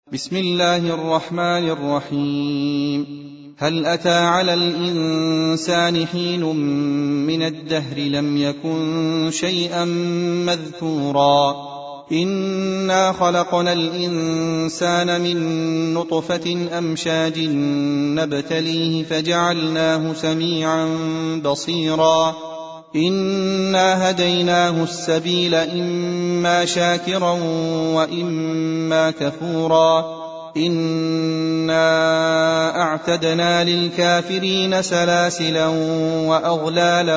بسم الله الرحمن الرحيم. هل أتى على الإنسان حين من الدهر لم يكن شيئا مذكورا إنا خلقنا الإنسان من نطفة أمشاج نبتليه فجعلناه سميعا بصيرا إنا هديناه السبيل إما شاكرا وإما كفورا إنا أعتدنا للكافرين سلاسلا وأغلالا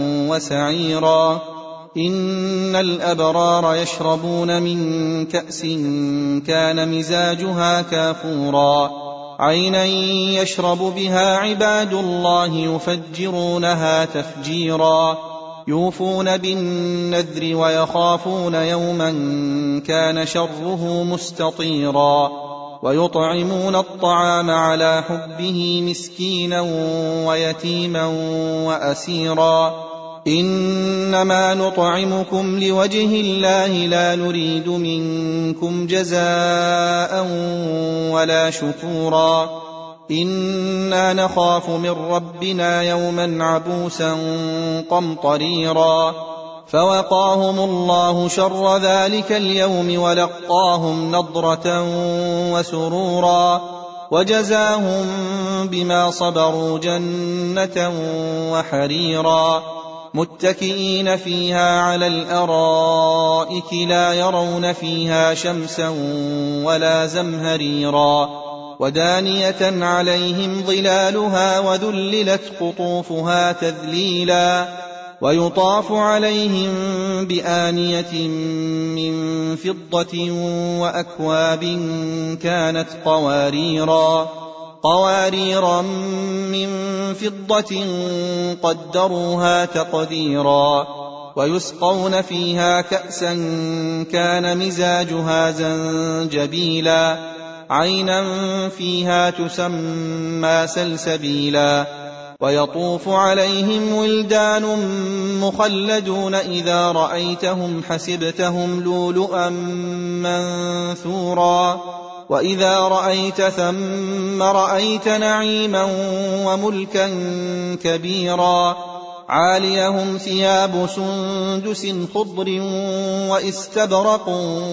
وسعيرا إن الأبرار يشربون من كأس كان مزاجها كافورا عينا يشرب بها عباد الله يفجرونها تفجيرا يوفون بالنذر ويخافون يوما كان شره مستطيرا ويطعمون الطعام على حبه مسكينا ويتيما وأسيرا إنما نطعمكم لوجه الله لا نريد منكم جزاء ولا شكورا إنا نخاف من ربنا يوما عبوسا قمطريرا فوقاهم الله شر ذلك اليوم ولقاهم نضرة وسرورا وجزاهم بما صبروا جنة وحريرا متكئين فيها على الأرائك لا يرون فيها شمسا ولا زمهريرا ودانية عليهم ظلالها وذللت قطوفها تذليلا ويطاف عليهم بآنية من فضة وأكواب كانت قواريرا من فضة قدروها تقديرا ويسقون فيها كأسا كان مزاجها زنجبيلا عينا فيها تسمى سلسبيلا ويطوف عليهم ولدان مخلدون إذا رأيتهم حسبتهم لؤلؤا منثورا وإذا رأيت ثم رأيت نعيما وملكا كبيرا عاليهم ثياب سندس خضر واستبرق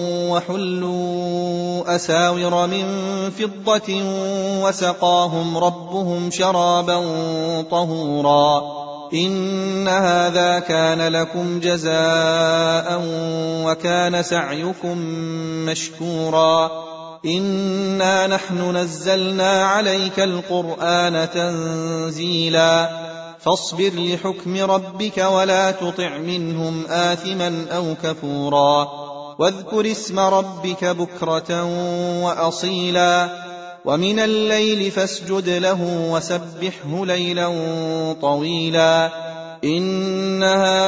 وحلوا أساور من فضة وسقاهم ربهم شرابا طهورا إن هذا كان لكم جزاء وكان سعيكم مشكورا إنا نحن نزلنا عليك القرآن تنزيلا فاصبر لحكم ربك ولا تطع منهم آثما أو كفورا واذكر اسم ربك بكرة وأصيلا ومن الليل فاسجد له وسبحه ليلا طويلا إن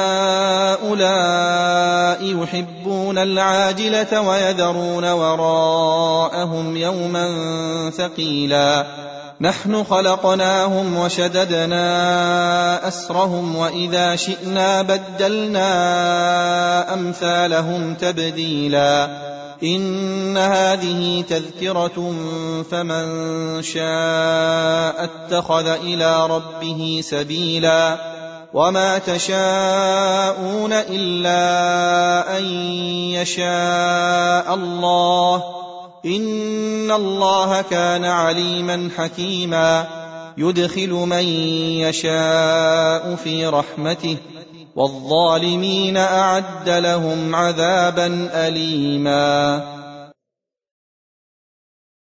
هؤلاء يحبون العاجلة ويذرون وراءهم يوما ثقيلا نحن خلقناهم وشددنا أسرهم وإذا شئنا بدلنا أمثالهم تبديلا إن هذه تذكرة فمن شاء اتخذ إلى ربه سبيلا وما تشاءون إلا أن يشاء الله إن الله كان عليما حكيما يدخل من يشاء في رحمته والظالمين أعد لهم عذابا أليما.